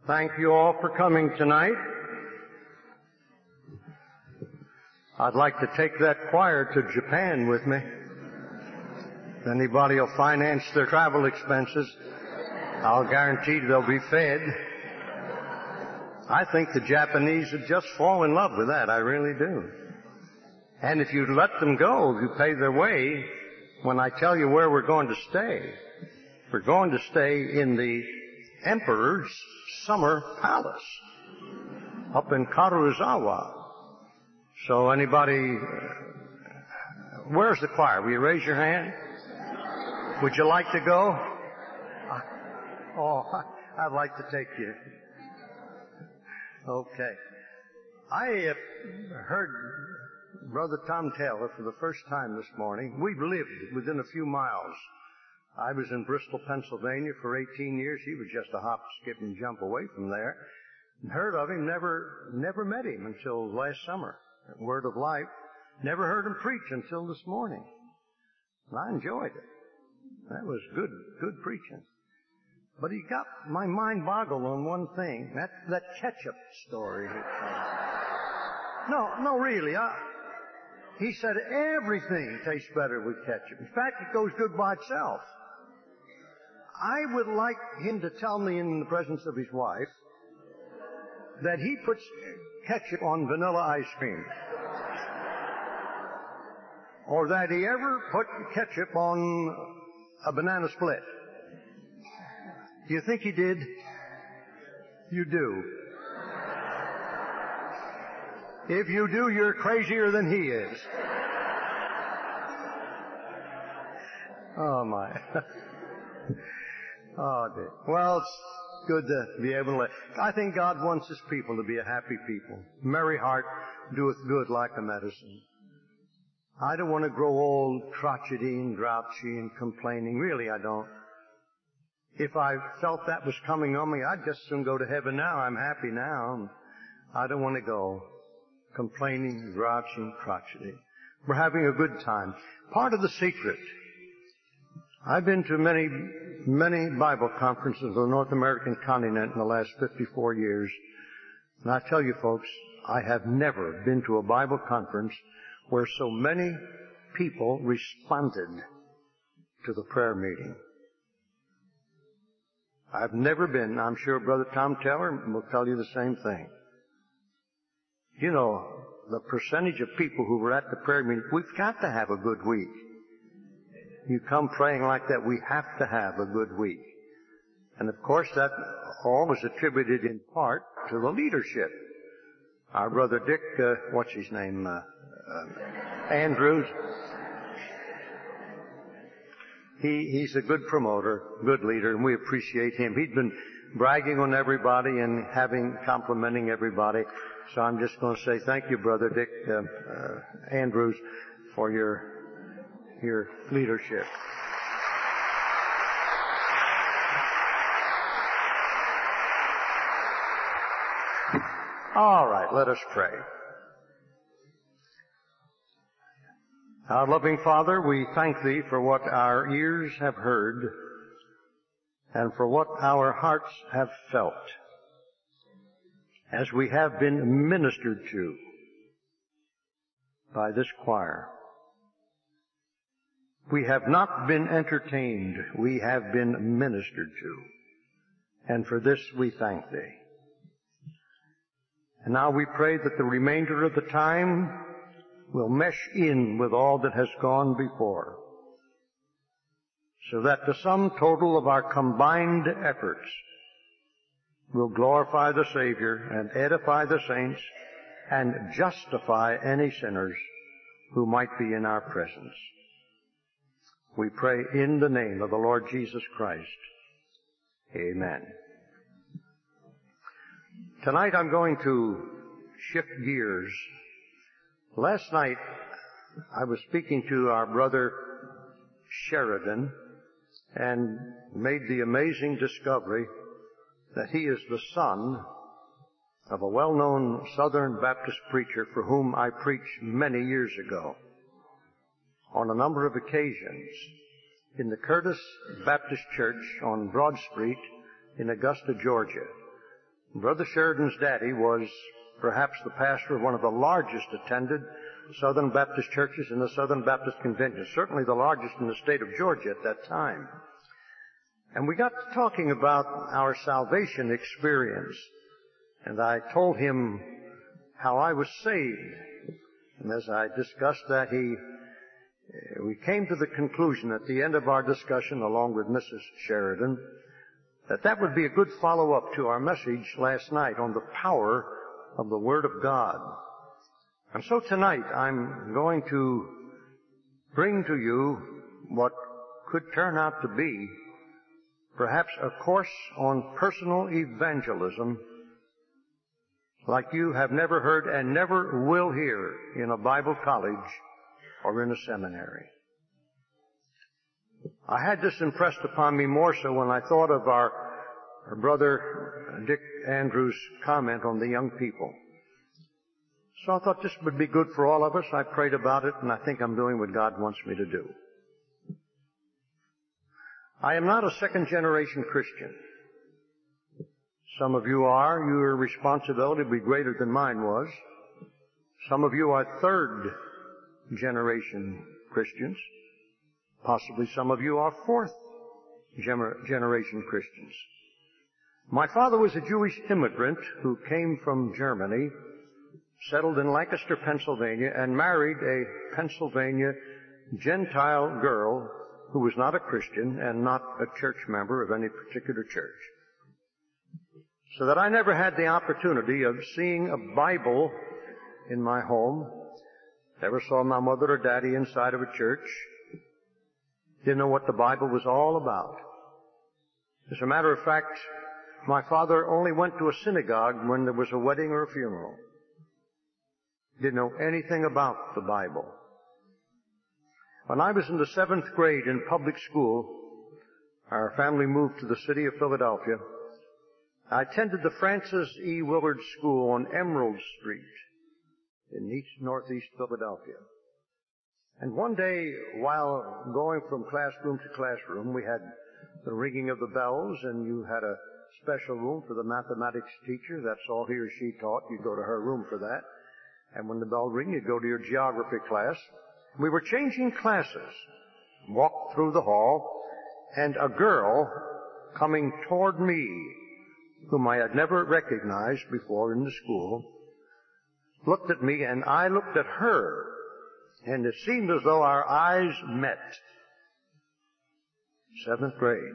Thank you all for coming tonight. I'd like to take that choir to Japan with me. If anybody will finance their travel expenses, I'll guarantee they'll be fed. I think the Japanese would just fall in love with that. I really do. And if you let them go, if you pay their way, when I tell you where we're going to stay, we're going to stay in the Emperor's Summer Palace up in Karuizawa. So anybody, where's the choir? Will you raise your hand? Would you like to go? Oh, I'd like to take you. Okay. I heard Brother Tom Taylor for the first time this morning. We've lived within a few miles. I was in Bristol, Pennsylvania for 18 years. He was just a hop, skip, and jump away from there. And heard of him, never met him until last summer at Word of Life. Never heard him preach until this morning. And I enjoyed it. That was good preaching. But he got my mind boggled on one thing. That ketchup story. No, really. He said everything tastes better with ketchup. In fact, it goes good by itself. I would like him to tell me in the presence of his wife that he puts ketchup on vanilla ice cream. Or that he ever put ketchup on a banana split. Do you think he did? You do. If you do, you're crazier than he is. Oh, my. Oh, dear. Well, it's good to be able to I think God wants His people to be a happy people. Merry heart doeth good like a medicine. I don't want to grow old, crotchety and grouchy and complaining. Really, I don't. If I felt that was coming on me, I'd just soon go to heaven now. I'm happy now. I don't want to go complaining, grouchy, crotchety. We're having a good time. Part of the secret. I've been to many Bible conferences on the North American continent in the last 54 years. And I tell you folks, I have never been to a Bible conference where so many people responded to the prayer meeting. I've never been. I'm sure Brother Tom Taylor will tell you the same thing. You know, the percentage of people who were at the prayer meeting, we've got to have a good week. You come praying like that, we have to have a good week. And of course that all was attributed in part to the leadership. Our brother Dick, what's his name? Andrews. He's a good promoter, good leader, and we appreciate him. He'd been bragging on everybody and complimenting everybody. So I'm just going to say thank you, Brother Dick Andrews, for your leadership. All right, let us pray. Our loving Father, we thank Thee for what our ears have heard and for what our hearts have felt as we have been ministered to by this choir. We have not been entertained, we have been ministered to. And for this we thank Thee. And now we pray that the remainder of the time will mesh in with all that has gone before, so that the sum total of our combined efforts will glorify the Savior and edify the saints and justify any sinners who might be in our presence. We pray in the name of the Lord Jesus Christ. Amen. Tonight I'm going to shift gears. Last night I was speaking to our brother Sheridan and made the amazing discovery that he is the son of a well-known Southern Baptist preacher for whom I preached many years ago on a number of occasions in the Curtis Baptist Church on Broad Street in Augusta, Georgia. Brother Sheridan's daddy was perhaps the pastor of one of the largest attended Southern Baptist churches in the Southern Baptist Convention, certainly the largest in the state of Georgia at that time. And we got to talking about our salvation experience, and I told him how I was saved. And as I discussed that, we came to the conclusion at the end of our discussion, along with Mrs. Sheridan, that would be a good follow-up to our message last night on the power of the Word of God. And so tonight I'm going to bring to you what could turn out to be perhaps a course on personal evangelism like you have never heard and never will hear in a Bible college or in a seminary. I had this impressed upon me more so when I thought of our brother Dick Andrews' comment on the young people. So I thought this would be good for all of us. I prayed about it, and I think I'm doing what God wants me to do. I am not a second-generation Christian. Some of you are. Your responsibility will be greater than mine was. Some of you are third-generation Christians. Possibly some of you are fourth-generation Christians. My father was a Jewish immigrant who came from Germany, settled in Lancaster, Pennsylvania, and married a Pennsylvania Gentile girl who was not a Christian and not a church member of any particular church. So that I never had the opportunity of seeing a Bible in my home. Never saw my mother or daddy inside of a church. Didn't know what the Bible was all about. As a matter of fact, my father only went to a synagogue when there was a wedding or a funeral. Didn't know anything about the Bible. When I was in the 7th grade in public school, our family moved to the city of Philadelphia. I attended the Francis E. Willard School on Emerald Street in northeast Philadelphia. And one day, while going from classroom to classroom, we had the ringing of the bells, and you had a special room for the mathematics teacher. That's all he or she taught. You'd go to her room for that. And when the bell rang, you'd go to your geography class. We were changing classes, walked through the hall, and a girl coming toward me, whom I had never recognized before in the school, looked at me, and I looked at her, and it seemed as though our eyes met. 7th grade.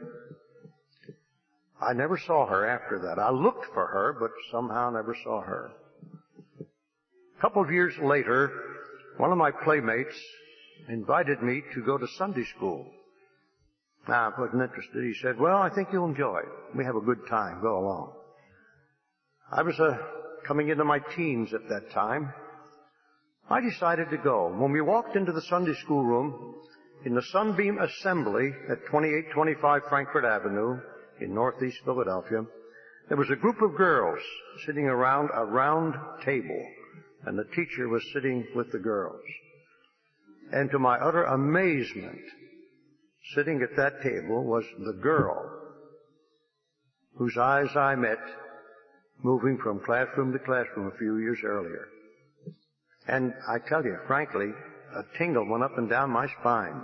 I never saw her after that. I looked for her, but somehow never saw her. A couple of years later, one of my playmates invited me to go to Sunday school. Now, I wasn't interested. He said, well, I think you'll enjoy it. We have a good time. Go along. I was coming into my teens at that time. I decided to go. When we walked into the Sunday school room in the Sunbeam Assembly at 2825 Frankfort Avenue in northeast Philadelphia, there was a group of girls sitting around a round table, and the teacher was sitting with the girls. And to my utter amazement, sitting at that table was the girl whose eyes I met moving from classroom to classroom a few years earlier. And I tell you, frankly, a tingle went up and down my spine.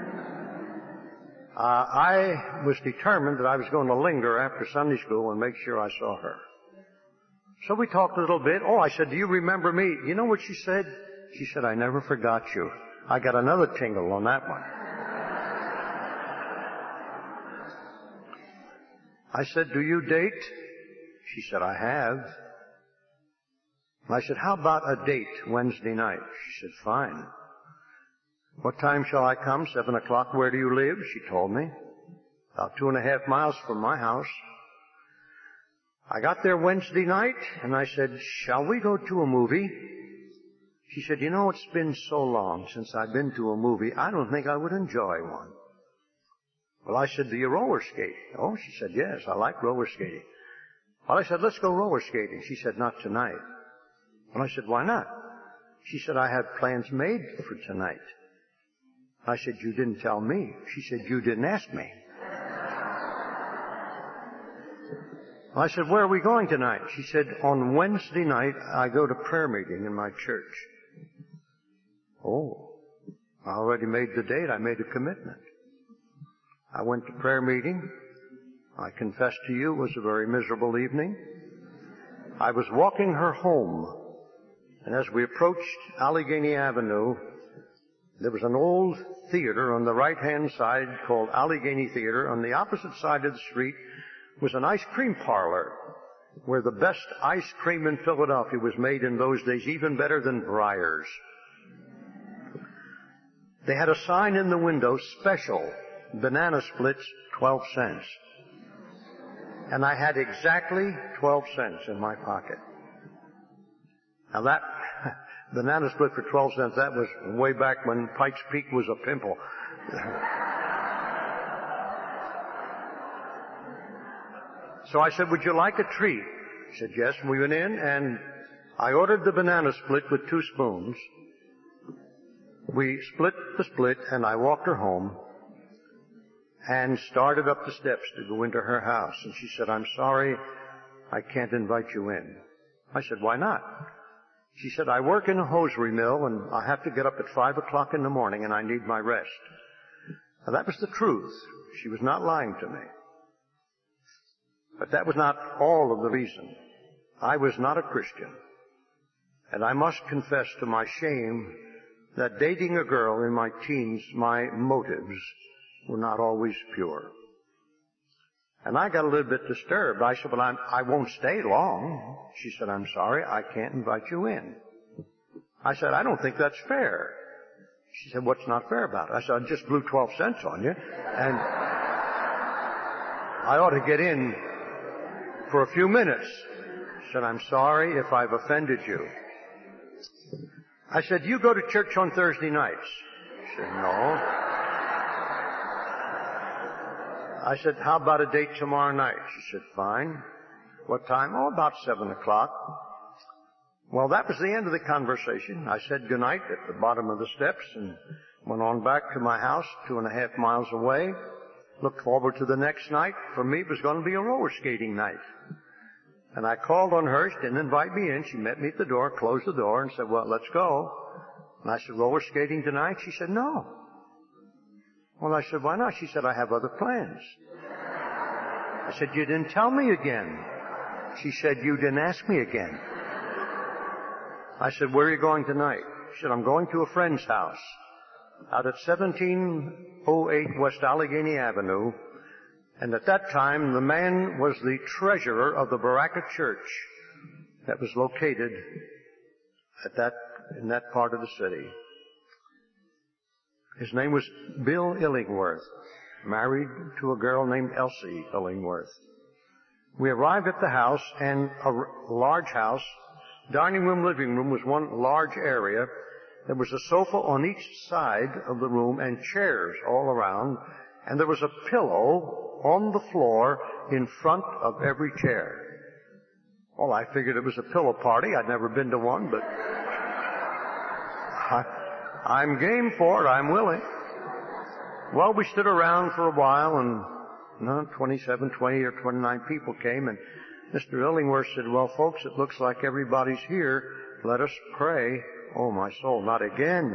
I was determined that I was going to linger after Sunday school and make sure I saw her. So we talked a little bit. Oh, I said, do you remember me? You know what she said? She said, I never forgot you. I got another tingle on that one. I said, do you date? She said, I have. I said, how about a date Wednesday night? She said, fine. What time shall I come? 7 o'clock. Where do you live? She told me. About 2.5 miles from my house. I got there Wednesday night, and I said, shall we go to a movie? She said, you know, it's been so long since I've been to a movie, I don't think I would enjoy one. Well, I said, do you roller skate? Oh, she said, yes, I like roller skating. Well, I said, let's go roller skating. She said, not tonight. Well, I said, why not? She said, I have plans made for tonight. I said, you didn't tell me. She said, you didn't ask me. I said, where are we going tonight? She said, on Wednesday night, I go to prayer meeting in my church. Oh, I already made the date. I made a commitment. I went to prayer meeting. I confess to you, it was a very miserable evening. I was walking her home, and as we approached Allegheny Avenue, there was an old theater on the right-hand side called Allegheny Theater. On the opposite side of the street was an ice cream parlor where the best ice cream in Philadelphia was made in those days, even better than Breyers. They had a sign in the window, special, banana splits, 12 cents. And I had exactly 12 cents in my pocket. Now that banana split for 12 cents, that was way back when Pikes Peak was a pimple. So I said, would you like a treat? She said, yes. And we went in, and I ordered the banana split with 2 spoons. We split the split, and I walked her home and started up the steps to go into her house. And she said, I'm sorry, I can't invite you in. I said, why not? She said, I work in a hosiery mill, and I have to get up at 5 o'clock in the morning, and I need my rest. Now, that was the truth. She was not lying to me. But that was not all of the reason. I was not a Christian. And I must confess to my shame that dating a girl in my teens, my motives were not always pure. And I got a little bit disturbed. I said, well, I won't stay long. She said, I'm sorry, I can't invite you in. I said, I don't think that's fair. She said, what's not fair about it? I said, I just blew 12 cents on you, and I ought to get in for a few minutes. She said, I'm sorry if I've offended you. I said, you go to church on Thursday nights? She said, no. I said, how about a date tomorrow night? She said, fine. What time? Oh, about 7 o'clock. Well, that was the end of the conversation. I said goodnight at the bottom of the steps and went on back to my house 2.5 miles away. Looked forward to the next night. For me, it was going to be a roller skating night. And I called on her. She didn't invite me in. She met me at the door, closed the door, and said, well, let's go. And I said, roller skating tonight? She said, no. Well, I said, why not? She said, I have other plans. I said, you didn't tell me again. She said, you didn't ask me again. I said, where are you going tonight? She said, I'm going to a friend's house out at 1708 West Allegheny Avenue. And at that time, the man was the treasurer of the Baraka Church that was located in that part of the city. His name was Bill Illingworth, married to a girl named Elsie Illingworth. We arrived at the house, and a large house, dining room, living room was one large area. There was a sofa on each side of the room and chairs all around, and there was a pillow on the floor in front of every chair. Well, I figured it was a pillow party. I'd never been to one, but I'm game for it. I'm willing. Well, we stood around for a while, and 27, 20, or 29 people came, and Mr. Illingworth said, well, folks, it looks like everybody's here. Let us pray. Oh, my soul, not again.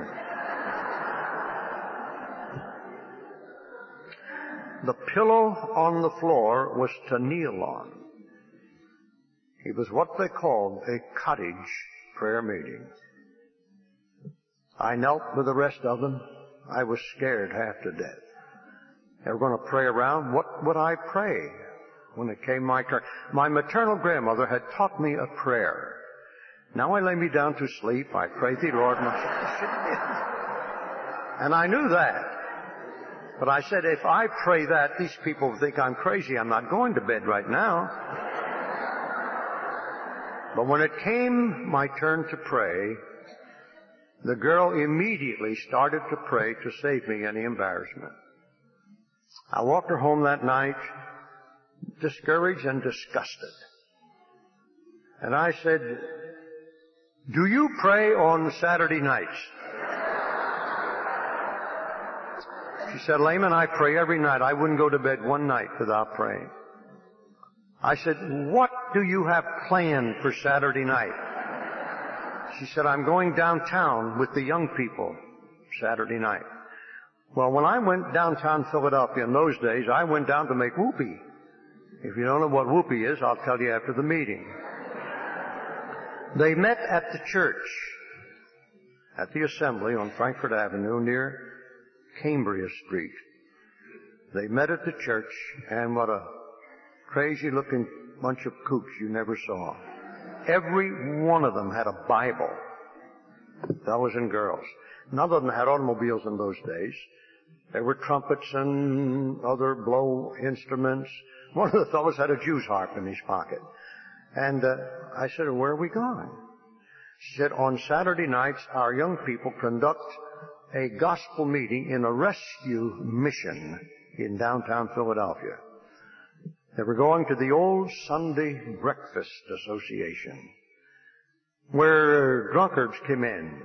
The pillow on the floor was to kneel on. It was what they called a cottage prayer meeting. I knelt with the rest of them. I was scared half to death. They were going to pray around. What would I pray when it came my turn? My maternal grandmother had taught me a prayer. Now I lay me down to sleep. I pray thee, Lord, my and I knew that. But I said, if I pray that, these people will think I'm crazy. I'm not going to bed right now. But when it came my turn to pray, the girl immediately started to pray to save me any embarrassment. I walked her home that night, discouraged and disgusted. And I said, do you pray on Saturday nights? She said, Lehman, I pray every night. I wouldn't go to bed one night without praying. I said, what do you have planned for Saturday night? She said, I'm going downtown with the young people Saturday night. Well, when I went downtown Philadelphia in those days, I went down to make whoopee. If you don't know what whoopee is, I'll tell you after the meeting. They met at the church, at the assembly on Frankfort Avenue near Cambria Street. They met at the church, and what a crazy-looking bunch of kooks you never saw. Every one of them had a Bible, fellows and girls. None of them had automobiles in those days. There were trumpets and other blow instruments. One of the fellows had a Jew's harp in his pocket. And I said, where are we going? She said, on Saturday nights, our young people conduct a gospel meeting in a rescue mission in downtown Philadelphia. They were going to the Old Sunday Breakfast Association, where drunkards came in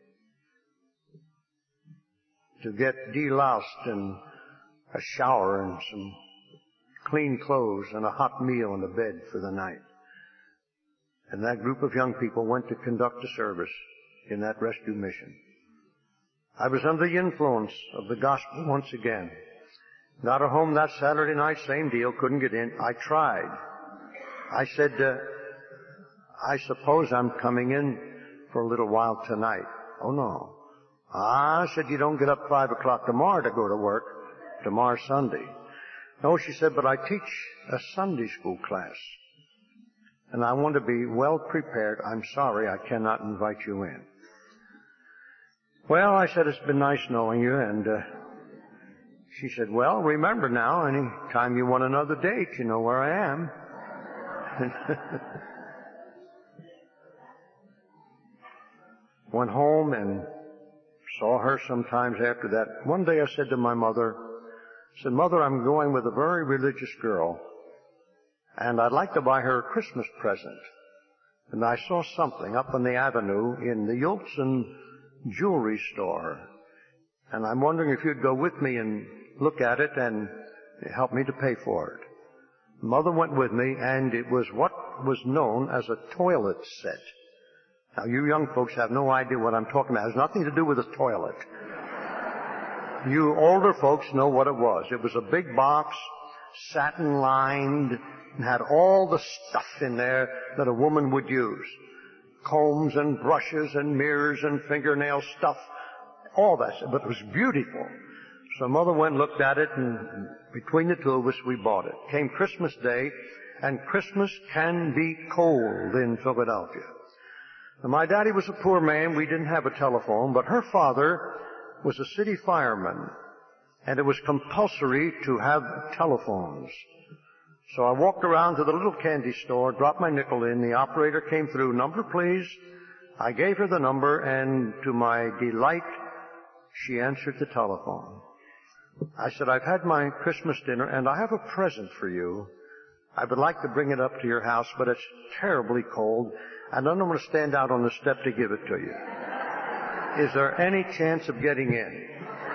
to get deloused in a shower and some clean clothes and a hot meal and a bed for the night. And that group of young people went to conduct a service in that rescue mission. I was under the influence of the gospel once again. Got her home that Saturday night, same deal, couldn't get in. I tried. I said, I suppose I'm coming in for a little while tonight. Oh, no. I said, you don't get up 5 o'clock tomorrow to go to work. Tomorrow's Sunday. No, she said, but I teach a Sunday school class. And I want to be well prepared. I'm sorry I cannot invite you in. Well, I said, it's been nice knowing you. And she said, well, remember now, any time you want another date, you know where I am. Went home and saw her sometimes after that. One day I said to my mother, I said, Mother, I'm going with a very religious girl, and I'd like to buy her a Christmas present. And I saw something up on the avenue in the Yolkson jewelry store. And I'm wondering if you'd go with me and look at it and help me to pay for it. Mother went with me, and it was what was known as a toilet set. Now, you young folks have no idea what I'm talking about. It has nothing to do with a toilet. You older folks know what it was. It was a big box, satin-lined, and had all the stuff in there that a woman would use. Combs and brushes and mirrors and fingernail stuff. All that. But it was beautiful. So Mother went and looked at it, and between the two of us, we bought it. Came Christmas Day, and Christmas can be cold in Philadelphia. Now, my daddy was a poor man. We didn't have a telephone, but her father was a city fireman, and it was compulsory to have telephones. So I walked around to the little candy store, dropped my nickel in. The operator came through. Number, please. I gave her the number, and to my delight, she answered the telephone. I said, I've had my Christmas dinner, and I have a present for you. I would like to bring it up to your house, but it's terribly cold, and I don't want to stand out on the step to give it to you. Is there any chance of getting in?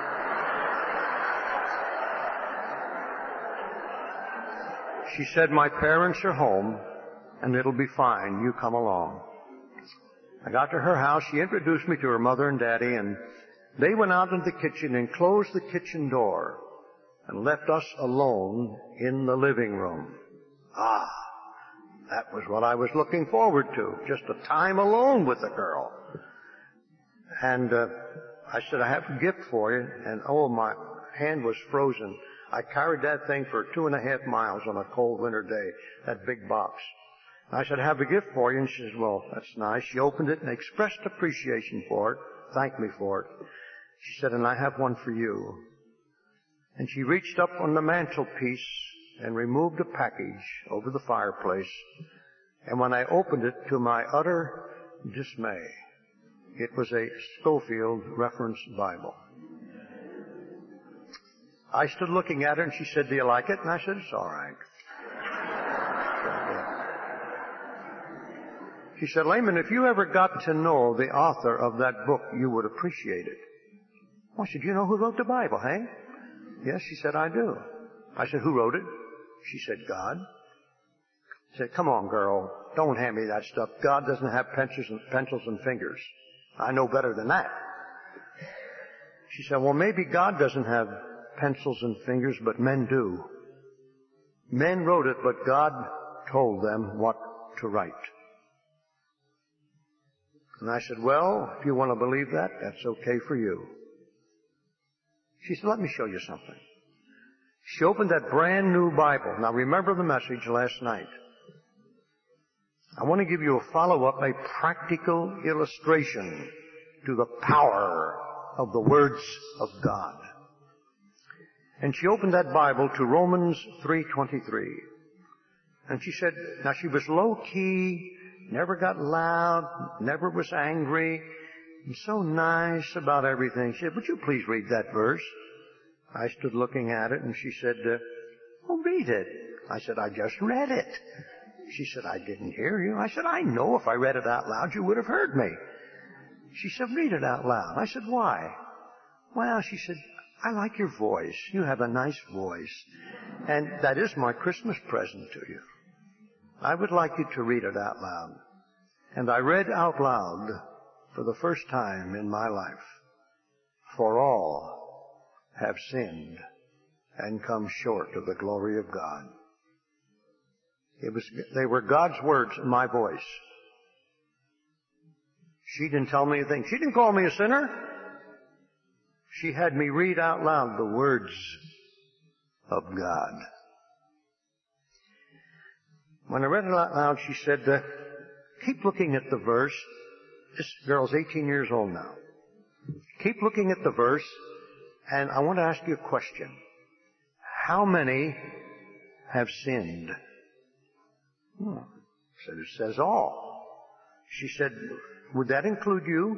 She said, my parents are home, and it'll be fine. You come along. I got to her house. She introduced me to her mother and daddy, and they went out into the kitchen and closed the kitchen door and left us alone in the living room. Ah, that was what I was looking forward to, just a time alone with the girl. And I said, I have a gift for you. And oh, my hand was frozen. I carried that thing for 2.5 miles on a cold winter day, that big box. And I said, I have a gift for you. And she says, well, that's nice. She opened it and expressed appreciation for it, thanked me for it. She said, and I have one for you. And she reached up on the mantelpiece and removed a package over the fireplace. And when I opened it, to my utter dismay, it was a Scofield Reference Bible. I stood looking at her, and she said, do you like it? And I said, it's all right. She said, Lehman, if you ever got to know the author of that book, you would appreciate it. I said, you know who wrote the Bible, Hank? Yes, she said, I do. I said, who wrote it? She said, God. I said, come on, girl, don't hand me that stuff. God doesn't have pencils and fingers. I know better than that. She said, well, maybe God doesn't have pencils and fingers, but men do. Men wrote it, but God told them what to write. And I said, well, if you want to believe that, that's okay for you. She said, let me show you something. She opened that brand new Bible. Now remember the message last night. I want to give you a follow-up, a practical illustration to the power of the words of God. And she opened that Bible to Romans 3:23. And she said, now she was low-key, never got loud, never was angry, and so nice about everything. She said, would you please read that verse? I stood looking at it, and she said, well, read it. I said, I just read it. She said, I didn't hear you. I said, I know if I read it out loud, you would have heard me. She said, read it out loud. I said, why? Well, she said, I like your voice. You have a nice voice. And that is my Christmas present to you. I would like you to read it out loud. And I read out loud for the first time in my life, for all have sinned and come short of the glory of God. They were God's words in my voice. She didn't tell me a thing. She didn't call me a sinner. She had me read out loud the words of God. When I read it out loud, she said, keep looking at the verse. This girl's 18 years old now. Keep looking at the verse, and I want to ask you a question. How many have sinned? Said it says all. She said, would that include you?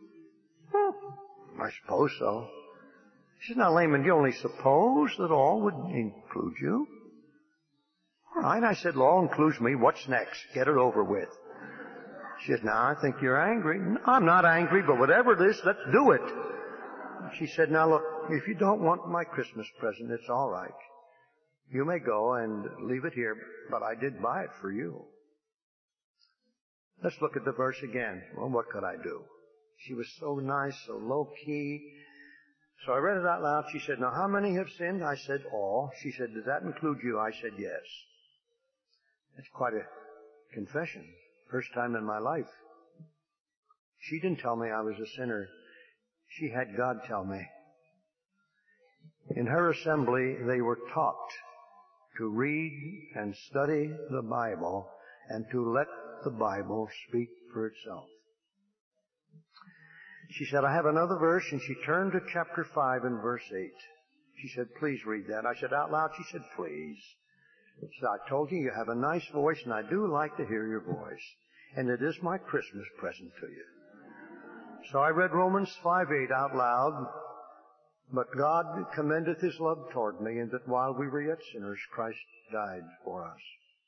I suppose so. She said, now, Layman, do you only suppose that all would include you? All right, I said, law includes me. What's next? Get it over with. She said, now, I think you're angry. No, I'm not angry, but whatever it is, let's do it. She said, now, look, if you don't want my Christmas present, it's all right. You may go and leave it here, but I did buy it for you. Let's look at the verse again. Well, what could I do? She was so nice, so low-key. So I read it out loud. She said, now, how many have sinned? I said, all. She said, does that include you? I said, yes. That's quite a confession. First time in my life. She didn't tell me I was a sinner. She had God tell me. In her assembly, they were taught to read and study the Bible and to let the Bible speak for itself. She said, I have another verse, and she turned to chapter 5 and verse 8. She said, please read that. I said, out loud. She said, please. She said, I told you have a nice voice, and I do like to hear your voice. And it is my Christmas present to you. So I read Romans 5:8 out loud. But God commendeth His love toward me, in that while we were yet sinners, Christ died for us.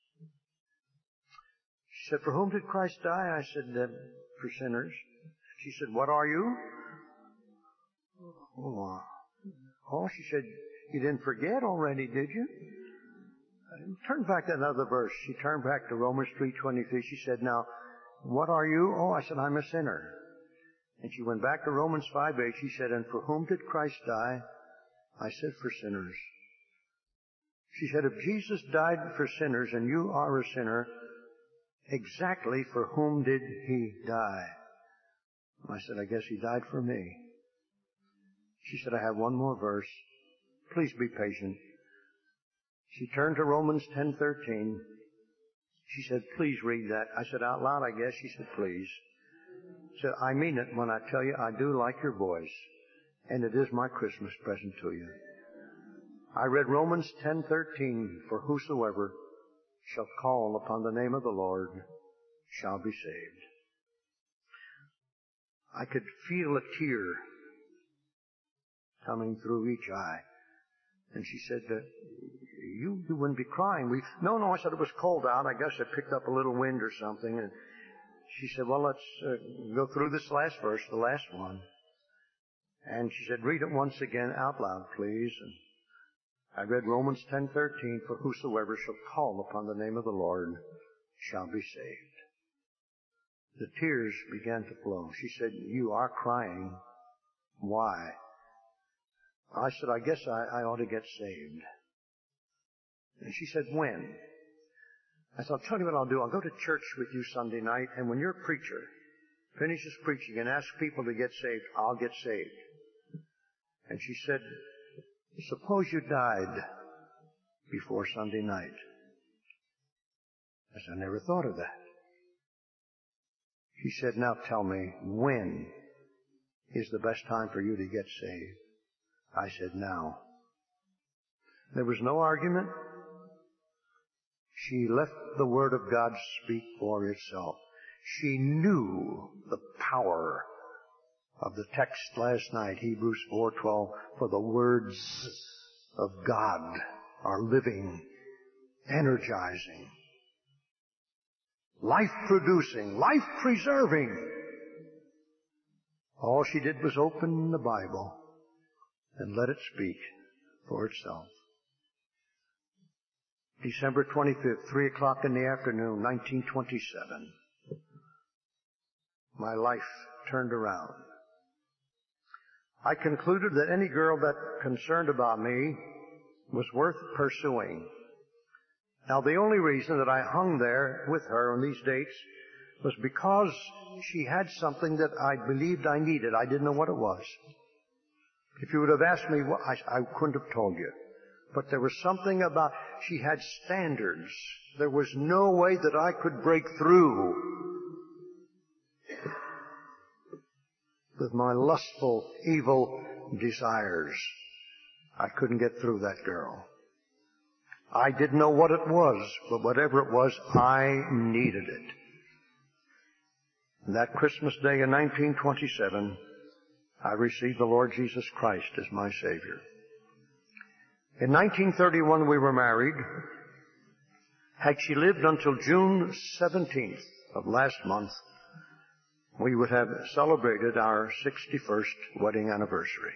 She said, for whom did Christ die? I said, for sinners. She said, what are you? Oh, she said, you didn't forget already, did you? Turn back to another verse. She turned back to Romans 3:23. She said, now, what are you? Oh, I said, I'm a sinner. And she went back to Romans 5:8. She said, and for whom did Christ die? I said, for sinners. She said, if Jesus died for sinners and you are a sinner, exactly for whom did He die? I said, I guess He died for me. She said, I have one more verse. Please be patient. She turned to Romans 10:13. She said, please read that. I said, out loud, I guess. She said, please. She said, I mean it when I tell you I do like your voice, and it is my Christmas present to you. I read Romans 10:13, for whosoever shall call upon the name of the Lord shall be saved. I could feel a tear coming through each eye. And she said, you wouldn't be crying. No, I said it was cold out. I guess I picked up a little wind or something. And she said, well, let's go through this last verse, the last one. And she said, read it once again out loud, please. And I read Romans 10:13, for whosoever shall call upon the name of the Lord shall be saved. The tears began to flow. She said, you are crying. Why? I said, I guess I ought to get saved. And she said, when? I said, I'll tell you what I'll do. I'll go to church with you Sunday night, and when your preacher finishes preaching and asks people to get saved, I'll get saved. And she said, suppose you died before Sunday night. I said, I never thought of that. She said, now tell me, when is the best time for you to get saved? I said, now. There was no argument. She let the Word of God speak for itself. She knew the power of the text last night, Hebrews 4:12, for the words of God are living, energizing, life-producing, life-preserving. All she did was open the Bible and let it speak for itself. December 25th, 3 o'clock in the afternoon, 1927. My life turned around. I concluded that any girl that concerned about me was worth pursuing. Now, the only reason that I hung there with her on these dates was because she had something that I believed I needed. I didn't know what it was. If you would have asked me, I couldn't have told you. But there was something about, she had standards. There was no way that I could break through with my lustful, evil desires. I couldn't get through that girl. I didn't know what it was, but whatever it was, I needed it. And that Christmas day in 1927, I received the Lord Jesus Christ as my Savior. In 1931, we were married. Had she lived until June 17th of last month, we would have celebrated our 61st wedding anniversary.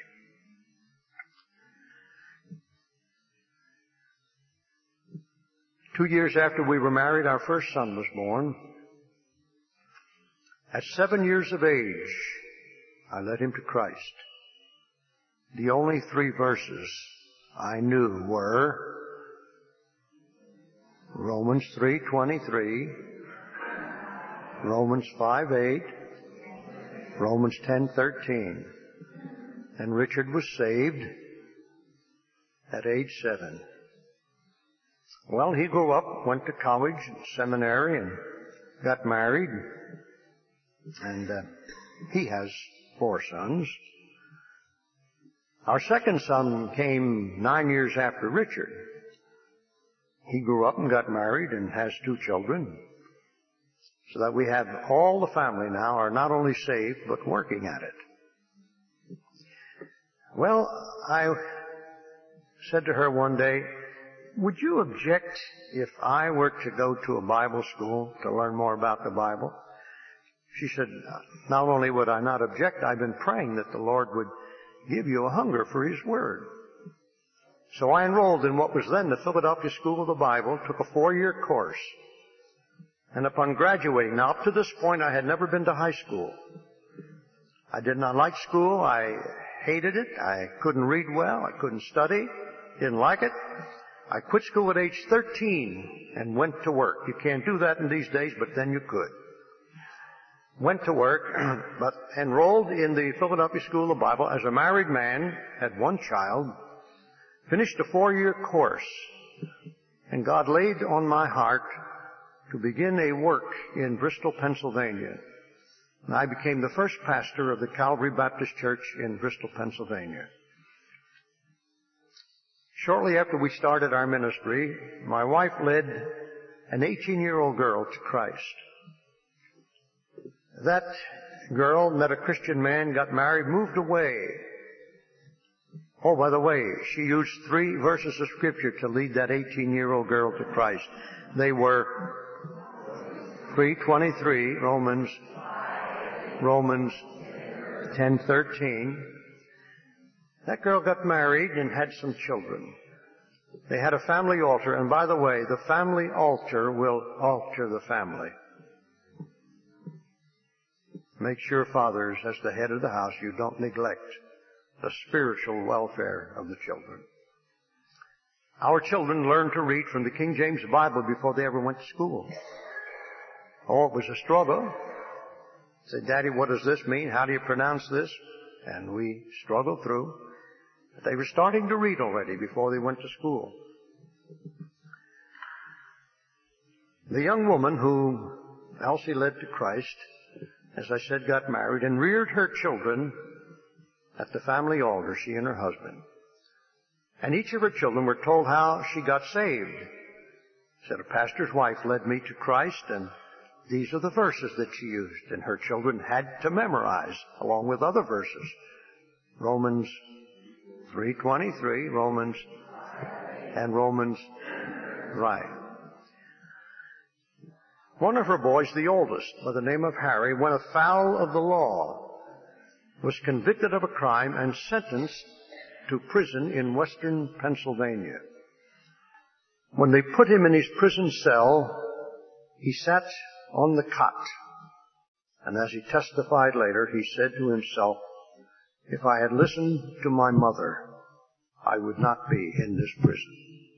Two years after we were married, our first son was born. At 7 years of age, I led him to Christ. The only 3 verses I knew were Romans 3:23, Romans 5:8, Romans 10:13. And Richard was saved at age 7. Well, he grew up, went to college, seminary, and got married. And he has 4 sons. Our second son came 9 years after Richard. He grew up and got married and has 2 children. So that we have all the family now are not only saved, but working at it. Well, I said to her one day, would you object if I were to go to a Bible school to learn more about the Bible? She said, not only would I not object, I've been praying that the Lord would give you a hunger for His Word. So I enrolled in what was then the Philadelphia School of the Bible, took a 4-year course. And upon graduating, now up to this point I had never been to high school. I did not like school. I hated it. I couldn't read well. I couldn't study. Didn't like it. I quit school at age 13 and went to work. You can't do that in these days, but then you could. Went to work, but enrolled in the Philadelphia School of the Bible as a married man, had 1 child, finished a 4-year course, and God laid on my heart to begin a work in Bristol, Pennsylvania. And I became the first pastor of the Calvary Baptist Church in Bristol, Pennsylvania. Shortly after we started our ministry, my wife led an 18-year-old girl to Christ. That girl met a Christian man, got married, moved away. Oh, by the way, she used 3 verses of Scripture to lead that 18-year-old girl to Christ. They were 3:23, Romans 10:13. That girl got married and had some children. They had a family altar, and by the way, the family altar will alter the family. Make sure, fathers, as the head of the house, you don't neglect the spiritual welfare of the children. Our children learned to read from the King James Bible before they ever went to school. Oh, it was a struggle. Said, Daddy, what does this mean? How do you pronounce this? And we struggled through. But they were starting to read already before they went to school. The young woman who Elsie led to Christ, as I said, got married and reared her children at the family altar, she and her husband. And each of her children were told how she got saved. Said, a pastor's wife led me to Christ, and these are the verses that she used. And her children had to memorize, along with other verses. Romans 3:23, Romans, right. One of her boys, the oldest, by the name of Harry, went afoul of the law, was convicted of a crime and sentenced to prison in western Pennsylvania. When they put him in his prison cell, he sat on the cot. And as he testified later, he said to himself, if I had listened to my mother, I would not be in this prison.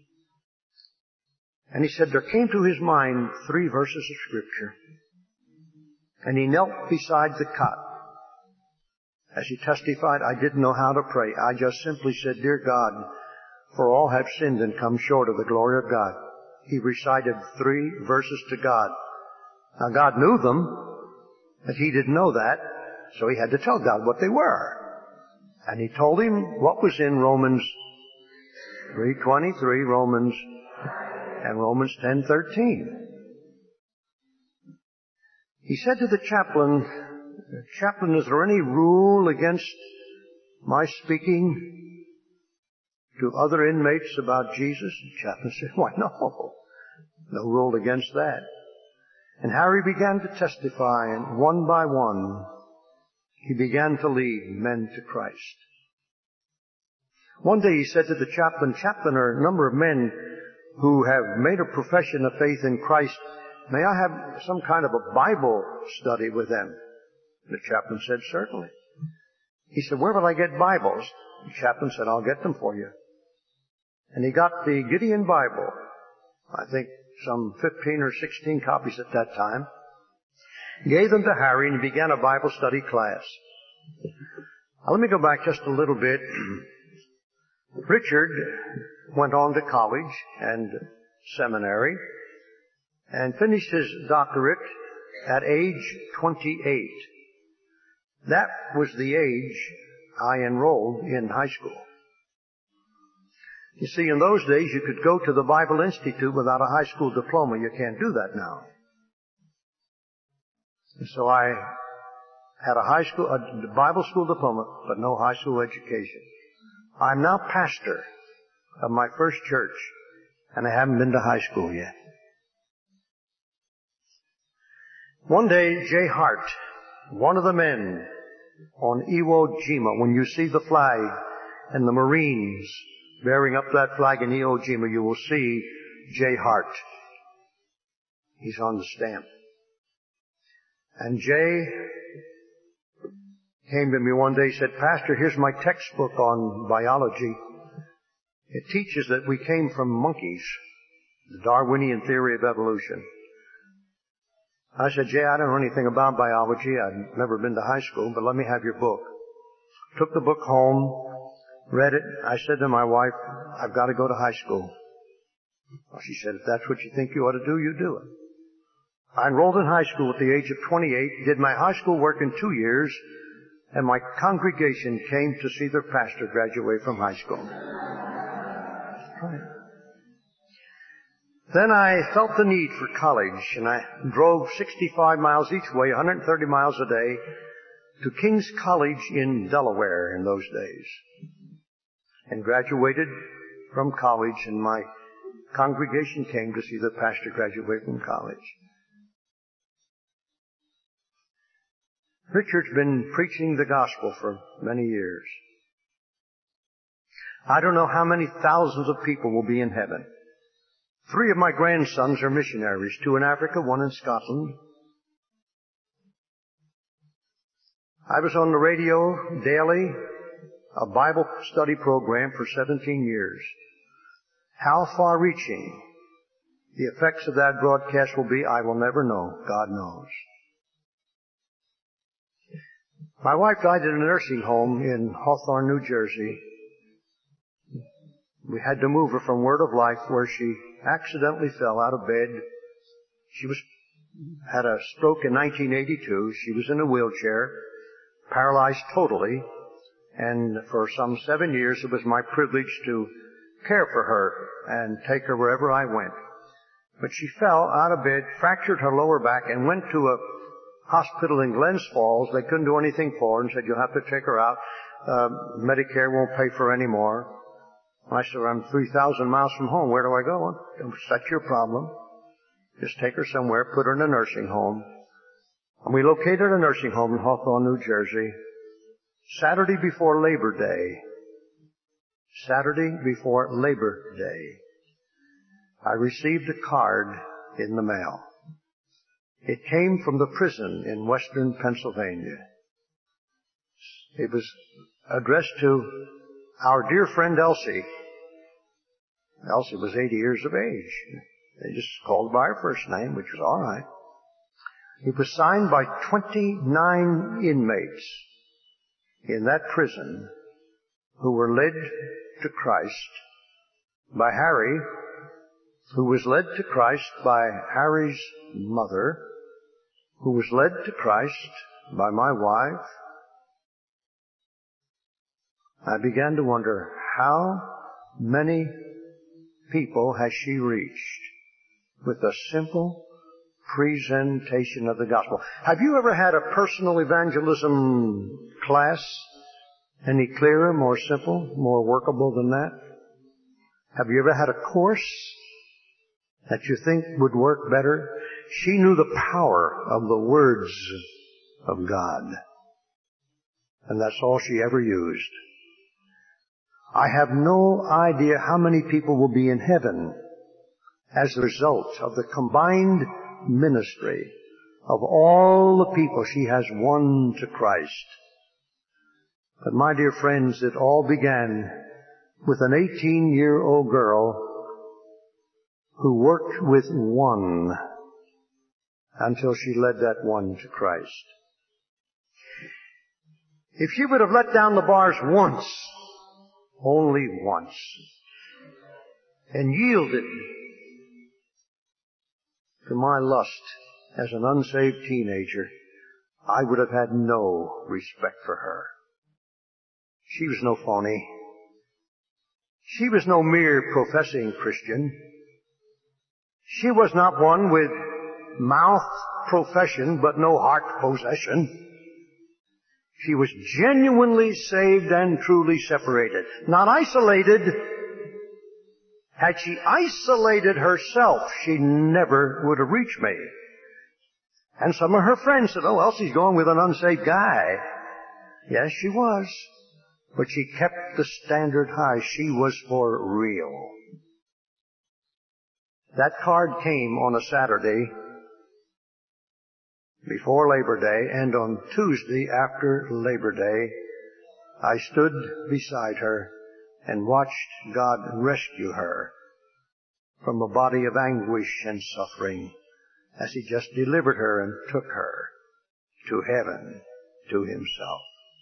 And he said there came to his mind 3 verses of Scripture. And he knelt beside the cot. As he testified, I didn't know how to pray. I just simply said, Dear God, for all have sinned and come short of the glory of God. He recited 3 verses to God. Now God knew them, but he didn't know that, so he had to tell God what they were. And he told him what was in Romans 3:23, Romans 10:13. He said to the chaplain, is there any rule against my speaking to other inmates about Jesus? The chaplain said, why, no. No rule against that. And Harry began to testify, and one by one, he began to lead men to Christ. One day he said to the chaplain, there are a number of men who have made a profession of faith in Christ. May I have some kind of a Bible study with them? The chaplain said, certainly. He said, where will I get Bibles? The chaplain said, I'll get them for you. And he got the Gideon Bible, I think some 15 or 16 copies at that time, gave them to Harry, and he began a Bible study class. Now, let me go back just a little bit. Richard went on to college and seminary and finished his doctorate at age 28. That was the age I enrolled in high school. You see, in those days, you could go to the Bible Institute without a high school diploma. You can't do that now. And so I had a Bible school diploma, but no high school education. I'm now pastor of my first church, and I haven't been to high school yet. One day, Jay Hart, one of the men on Iwo Jima, when you see the flag and the Marines bearing up that flag in Iwo Jima, you will see Jay Hart. He's on the stamp. And Jay came to me one day and said, Pastor, here's my textbook on biology. It teaches that we came from monkeys, the Darwinian theory of evolution. I said, Jay, I don't know anything about biology. I've never been to high school, but let me have your book. Took the book home, read it. I said to my wife, I've got to go to high school. Well, she said, if that's what you think you ought to do, you do it. I enrolled in high school at the age of 28, did my high school work in 2 years, and my congregation came to see their pastor graduate from high school. Right. Then I felt the need for college, and I drove 65 miles each way, 130 miles a day, to King's College in Delaware in those days, and graduated from college, and my congregation came to see the pastor graduate from college. Richard's been preaching the gospel for many years. I don't know how many thousands of people will be in heaven. 3 of my grandsons are missionaries, 2 in Africa, 1 in Scotland. I was on the radio daily, a Bible study program for 17 years. How far-reaching the effects of that broadcast will be, I will never know. God knows. My wife died in a nursing home in Hawthorne, New Jersey. We had to move her from Word of Life, where she accidentally fell out of bed. She had a stroke in 1982. She was in a wheelchair, paralyzed totally, and for some 7 years it was my privilege to care for her and take her wherever I went. But she fell out of bed, fractured her lower back, and went to a hospital in Glens Falls. They couldn't do anything for her and said, you'll have to take her out. Medicare won't pay for any more. I said, I'm 3,000 miles from home. Where do I go? That's your problem. Just take her somewhere, put her in a nursing home. And we located a nursing home in Hawthorne, New Jersey, Saturday before Labor Day. Saturday before Labor Day. I received a card in the mail. It came from the prison in western Pennsylvania. It was addressed to our dear friend Elsie. Elsie was 80 years of age. They just called by her first name, which was all right. It was signed by 29 inmates in that prison who were led to Christ by Harry, who was led to Christ by Harry's mother, who was led to Christ by my wife. I began to wonder, how many people has she reached with a simple presentation of the gospel? Have you ever had a personal evangelism class any clearer, more simple, more workable than that? Have you ever had a course that you think would work better? She knew the power of the words of God. And that's all she ever used. I have no idea how many people will be in heaven as a result of the combined ministry of all the people she has won to Christ. But my dear friends, it all began with an 18-year-old girl who worked with one until she led that one to Christ. If she would have let down the bars once, only once, and yielded to my lust as an unsaved teenager, I would have had no respect for her. She was no phony. She was no mere professing Christian. She was not one with mouth profession but no heart possession. She was genuinely saved and truly separated, not isolated. Had she isolated herself, she never would have reached me. And some of her friends said, oh, Elsie's going with an unsaved guy. Yes, she was. But she kept the standard high. She was for real. That card came on a Saturday before Labor Day, and on Tuesday after Labor Day, I stood beside her and watched God rescue her from a body of anguish and suffering as He just delivered her and took her to heaven, to Himself.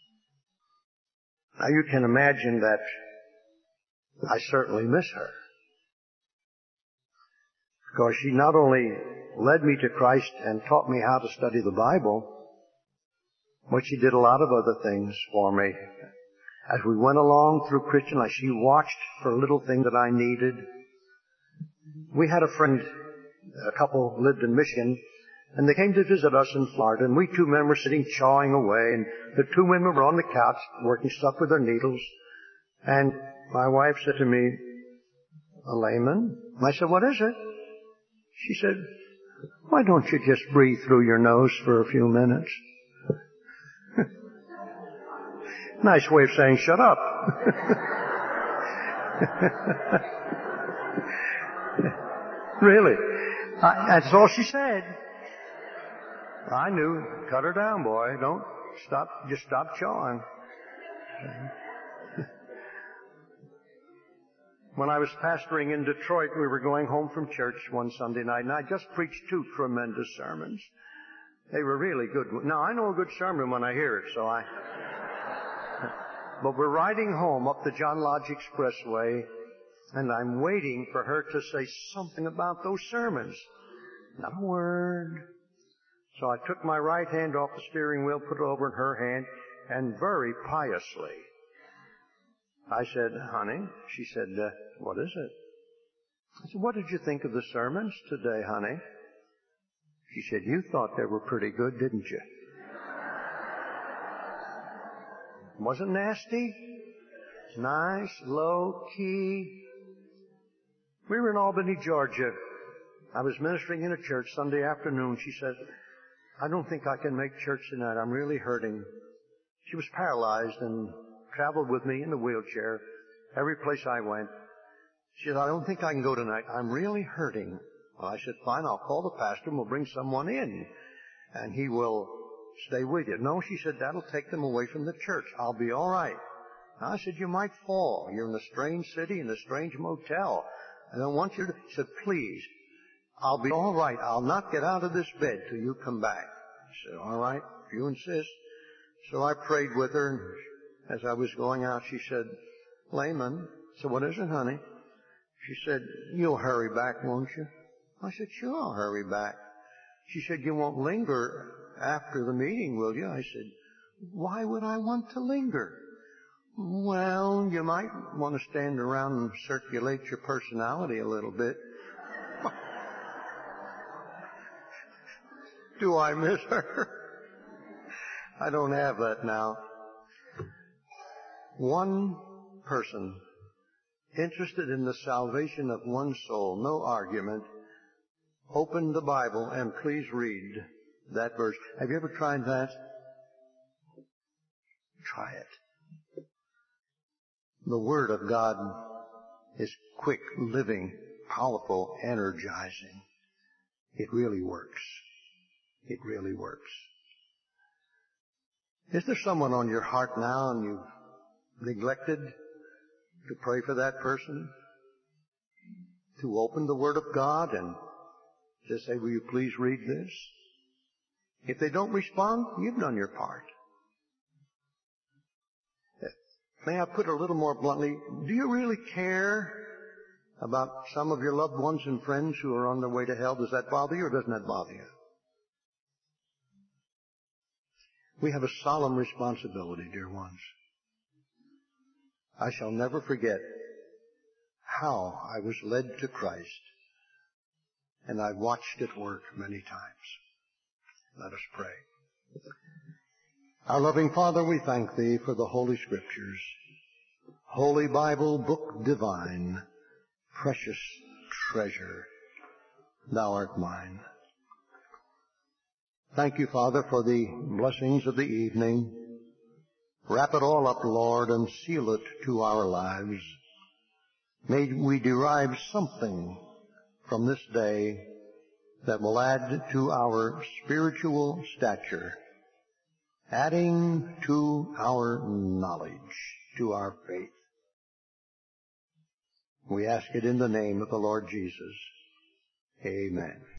Now you can imagine that I certainly miss her, because she not only led me to Christ and taught me how to study the Bible, but she did a lot of other things for me. As we went along through Christian life, she watched for little things that I needed. We had a friend, a couple lived in Michigan, and they came to visit us in Florida, and we two men were sitting chawing away, and the two women were on the couch working stuff with their needles. And my wife said to me, a layman? I said, what is it? She said, why don't you just breathe through your nose for a few minutes? Nice way of saying shut up. Really. That's all she said. I knew. Cut her down, boy. Don't stop. Just stop chawing. When I was pastoring in Detroit, we were going home from church one Sunday night, and I just preached 2 tremendous sermons. They were really good. Now, I know a good sermon when I hear it, But we're riding home up the John Lodge Expressway, and I'm waiting for her to say something about those sermons. Not a word. So I took my right hand off the steering wheel, put it over in her hand, and very piously, I said, honey, she said, what is it? I said, what did you think of the sermons today, honey? She said, you thought they were pretty good, didn't you? Wasn't nasty? Nice, low key. We were in Albany, Georgia. I was ministering in a church Sunday afternoon. She said, I don't think I can make church tonight. I'm really hurting. She was paralyzed and traveled with me in the wheelchair every place I went. She said, I don't think I can go tonight. I'm really hurting. Well, I said, fine, I'll call the pastor and we'll bring someone in and he will stay with you. No, she said, that'll take them away from the church. I'll be all right. I said, you might fall. You're in a strange city, in a strange motel. I don't want you to. She said, please, I'll be all right. I'll not get out of this bed till you come back. I said, all right, if you insist. So I prayed with her, and as I was going out, she said, Layman. I said, what is it, honey? She said, you'll hurry back, won't you? I said, sure, I'll hurry back. She said, you won't linger after the meeting, will you? I said, why would I want to linger? Well, you might want to stand around and circulate your personality a little bit. Do I miss her? I don't have that now. One person interested in the salvation of one soul, no argument. Open the Bible and please read that verse. Have you ever tried that? Try it. The Word of God is quick, living, powerful, energizing. It really works. It really works. Is there someone on your heart now and you've neglected to pray for that person? To open the Word of God and just say, will you please read this? If they don't respond, you've done your part. May I put it a little more bluntly? Do you really care about some of your loved ones and friends who are on their way to hell? Does that bother you or doesn't that bother you? We have a solemn responsibility, dear ones. I shall never forget how I was led to Christ, and I watched it work many times. Let us pray. Our loving Father, we thank Thee for the Holy Scriptures. Holy Bible, book divine, precious treasure, Thou art mine. Thank you, Father, for the blessings of the evening. Wrap it all up, Lord, and seal it to our lives. May we derive something from this day that will add to our spiritual stature, adding to our knowledge, to our faith. We ask it in the name of the Lord Jesus. Amen.